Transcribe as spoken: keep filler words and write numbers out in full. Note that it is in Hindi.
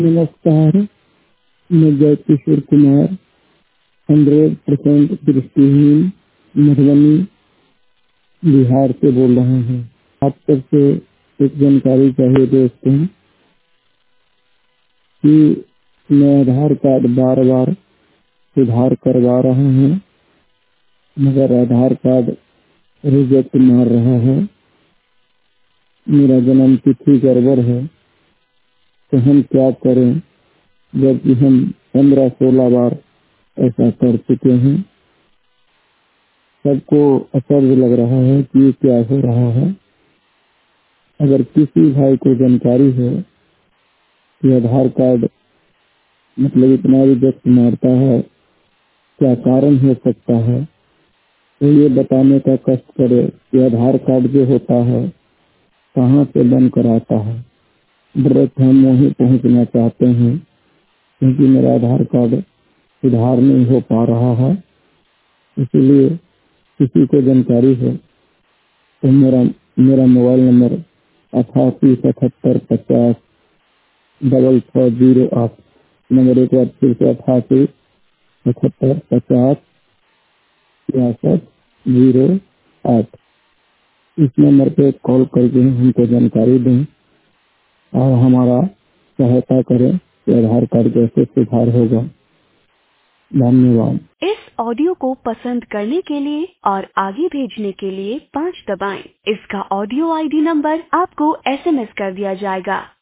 नमस्कार, मैं जय किशोर कुमार हंड्रेड परसेंट दृष्टिहीन मधुबनी बिहार से बोल रहे हैं। आप सबसे एक जानकारी चाहिए दोस्तों कि मैं आधार कार्ड बार बार सुधार करवा रहा हूँ, मगर आधार कार्ड रिजेक्ट मार रहा है। मेरा जन्म तिथि गड़बड़ है, तो हम क्या करें, जबकि हम पंद्रह सोलह बार ऐसा कर चुके हैं। सबको आश्चर्य लग रहा है कि ये क्या हो रहा है। अगर किसी भाई को जानकारी है कि आधार कार्ड मतलब इतना रिजेक्ट मारता है, क्या कारण हो सकता है, तो ये बताने का कष्ट करे कि आधार कार्ड जो होता है कहाँ से बन कर आता है। डायरेक्ट हम वहीं पहुँचना चाहते हैं, क्योंकि मेरा आधार कार्ड सुधार नहीं हो पा रहा है। इसीलिए किसी को जानकारी है तो मेरा मेरा मोबाइल नंबर अठासी सतहत्तर पचास डबल छः जीरो आठ नंबर एक बार फिर से अठासी पचहत्तर पचास छियासठ जीरो आठ। इस नंबर पे कॉल करके हमको जानकारी दें और हमारा सहायता करें कि आधार कार्ड कैसे सुधार होगा। धन्यवाद। इस ऑडियो को पसंद करने के लिए और आगे भेजने के लिए पाँच दबाएं। इसका ऑडियो आईडी नंबर आपको एसएमएस कर दिया जाएगा।